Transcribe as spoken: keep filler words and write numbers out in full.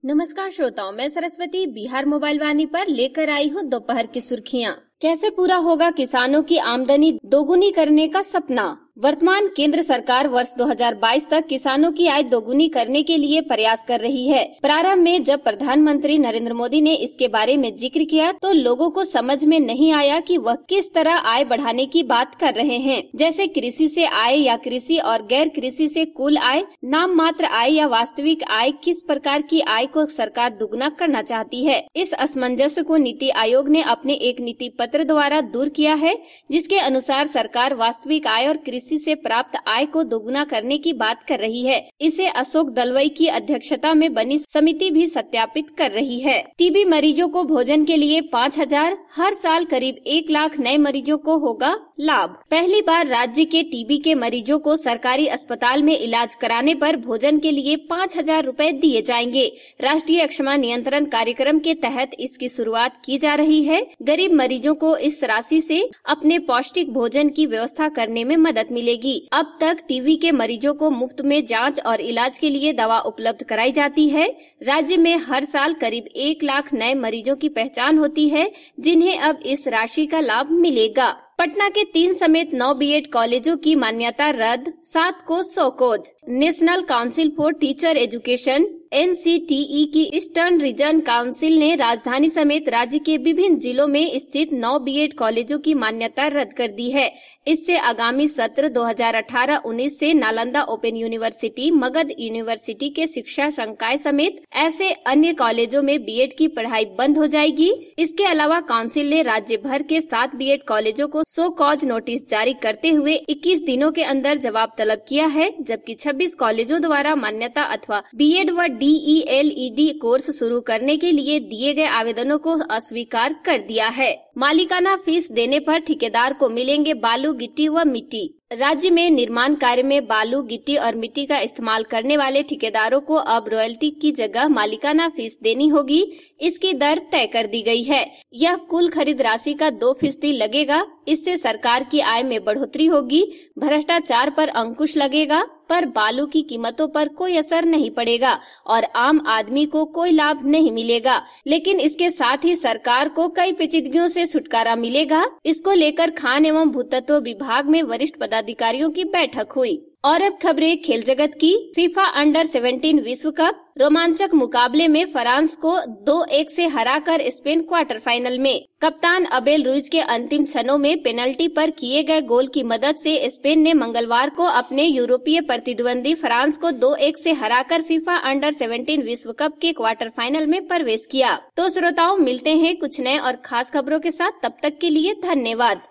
नमस्कार श्रोताओं, मैं सरस्वती बिहार मोबाइल वाणी पर लेकर आई हूँ दोपहर की सुर्खियाँ। कैसे पूरा होगा किसानों की आमदनी दोगुनी करने का सपना। वर्तमान केंद्र सरकार वर्ष दो हज़ार बाईस तक किसानों की आय दोगुनी करने के लिए प्रयास कर रही है। प्रारंभ में जब प्रधानमंत्री नरेंद्र मोदी ने इसके बारे में जिक्र किया तो लोगों को समझ में नहीं आया कि वह किस तरह आय बढ़ाने की बात कर रहे हैं। जैसे कृषि से आय या कृषि और गैर कृषि से कुल आय, नाम मात्र आय या वास्तविक आय, किस प्रकार की आय को सरकार दुगना करना चाहती है। इस असमंजस को नीति आयोग ने अपने एक नीति पत्र द्वारा दूर किया है, जिसके अनुसार सरकार वास्तविक आय और कृषि से प्राप्त आय को दोगुना करने की बात कर रही है। इसे अशोक दलवई की अध्यक्षता में बनी समिति भी सत्यापित कर रही है। टीबी मरीजों को भोजन के लिए पाँच हजार, हर साल करीब एक लाख नए मरीजों को होगा लाभ। पहली बार राज्य के टीबी के मरीजों को सरकारी अस्पताल में इलाज कराने पर भोजन के लिए पाँच हजार रूपए दिए जाएंगे। राष्ट्रीय अक्षमा नियंत्रण कार्यक्रम के तहत इसकी शुरुआत की जा रही है। गरीब मरीजों को इस राशि से अपने पौष्टिक भोजन की व्यवस्था करने में मदद मिलेगी। अब तक टीबी के मरीजों को मुफ्त में जांच और इलाज के लिए दवा उपलब्ध कराई जाती है। राज्य में हर साल करीब एक लाख नए मरीजों की पहचान होती है, जिन्हें अब इस राशि का लाभ मिलेगा। पटना के तीन समेत नौ बीएड कॉलेजों की मान्यता रद्द, सात को show cause. National council for teacher education N C T E की ईस्टर्न रीजन काउंसिल ने राजधानी समेत राज्य के विभिन्न जिलों में स्थित नौ बीएड कॉलेजों की मान्यता रद्द कर दी है। इससे आगामी सत्र दो हज़ार अठारह उन्नीस से Nalanda open university, Magadh university के शिक्षा संकाय समेत ऐसे अन्य कॉलेजों में बीएड की पढ़ाई बंद हो जाएगी। इसके अलावा काउंसिल ने राज्य भर के सात बीएड कॉलेजों को सो कॉज नोटिस जारी करते हुए इक्कीस दिनों के अंदर जवाब तलब किया है, जबकि छब्बीस कॉलेजों द्वारा मान्यता अथवा बीएड व D E L E D course शुरू करने के लिए दिए गए आवेदनों को अस्वीकार कर दिया है। मालिकाना फीस देने पर ठेकेदार को मिलेंगे बालू, गिट्टी व मिट्टी। राज्य में निर्माण कार्य में बालू, गिट्टी और मिट्टी का इस्तेमाल करने वाले ठेकेदारों को अब रॉयल्टी की जगह मालिकाना फीस देनी होगी। इसकी दर तय कर दी गई है। यह कुल खरीद राशि का दो फीसदी लगेगा। इससे सरकार की आय में बढ़ोतरी होगी, भ्रष्टाचार पर अंकुश लगेगा, पर बालू की कीमतों पर कोई असर नहीं पड़ेगा और आम आदमी को कोई लाभ नहीं मिलेगा। लेकिन इसके साथ ही सरकार को कई पेचीदगियों से छुटकारा मिलेगा। इसको लेकर खान एवं भूतत्व विभाग में वरिष्ठ पदाधिकारियों की बैठक हुई। और अब खबरें खेल जगत की। फीफा अंडर सेवेंटीन विश्व कप रोमांचक मुकाबले में फ्रांस को दो एक से हराकर स्पेन क्वार्टर फाइनल में। कप्तान अबेल रुइज के अंतिम क्षणों में पेनल्टी पर किए गए गोल की मदद से स्पेन ने मंगलवार को अपने यूरोपीय प्रतिद्वंदी फ्रांस को दो एक से हराकर फीफा अंडर सेवेंटीन विश्व कप के क्वार्टर फाइनल में प्रवेश किया। तो श्रोताओं, मिलते हैं कुछ नए और खास खबरों के साथ। तब तक के लिए धन्यवाद।